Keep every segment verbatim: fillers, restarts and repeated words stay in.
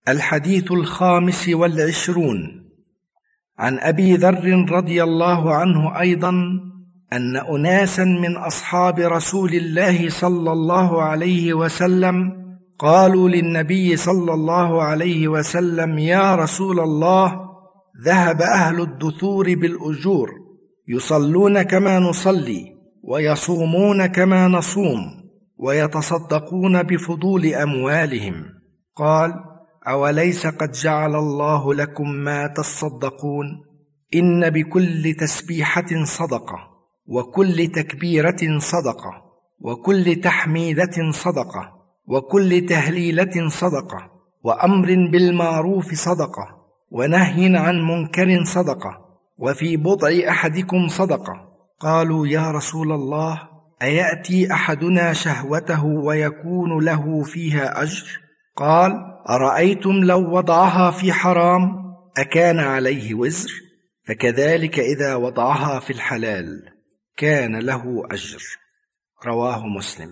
الحديث الخامس والعشرون عن أبي ذر رضي الله عنه أيضا أن أناسا من أصحاب رسول الله صلى الله عليه وسلم قالوا للنبي صلى الله عليه وسلم: يا رسول الله، ذهب أهل الدثور بالأجور، يصلون كما نصلي، ويصومون كما نصوم، ويتصدقون بفضول أموالهم. قال: أوليس قد جعل الله لكم ما تصدقون؟ إن بكل تسبيحة صدقة، وكل تكبيرة صدقة، وكل تحميدة صدقة، وكل تهليلة صدقة، وأمر بالمعروف صدقة، ونهي عن منكر صدقة، وفي بضع أحدكم صدقة. قالوا: يا رسول الله، أيأتي أحدنا شهوته ويكون له فيها أجر؟ قال: أرأيتم لو وضعها في حرام أكان عليه وزر؟ فكذلك إذا وضعها في الحلال كان له أجر. رواه مسلم.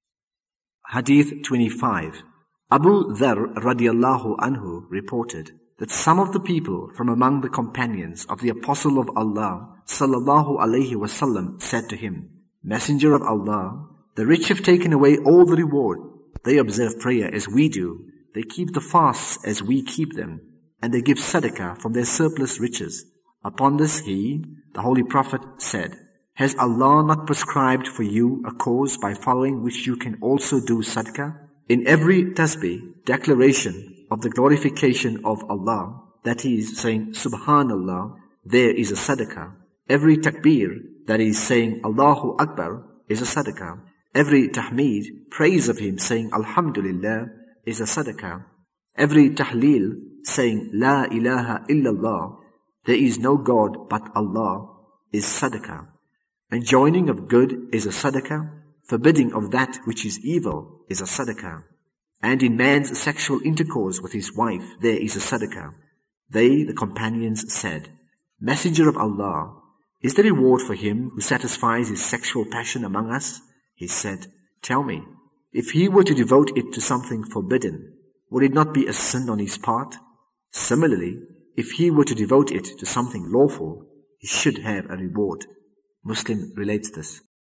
Hadith twenty-five. Abu Dharr radiallahu anhu reported that some of the people from among the companions of the Apostle of Allah sallallahu alayhi wasallam said to him: Messenger of Allah, the rich have taken away all the reward. They observe prayer as we do, they keep the fasts as we keep them, and they give sadaqah from their surplus riches. Upon this he, the Holy Prophet, said: Has Allah not prescribed for you a cause by following which you can also do sadaqah? In every tasbih, declaration of the glorification of Allah, that is saying Subhanallah, there is a sadaqah. Every takbir, that is saying Allahu Akbar, is a sadaqah. Every tahmeed, praise of Him, saying Alhamdulillah, is a sadaqah. Every tahleel, saying La ilaha illallah, there is no God but Allah, is sadaqah. Enjoining of good is a sadaqah. Forbidding of that which is evil is a sadaqah. And in man's sexual intercourse with his wife, there is a sadaqah. They, the companions, said: Messenger of Allah, is there reward for him who satisfies his sexual passion among us? He said: Tell me, if he were to devote it to something forbidden, would it not be a sin on his part? Similarly, if he were to devote it to something lawful, he should have a reward. Muslim relates this.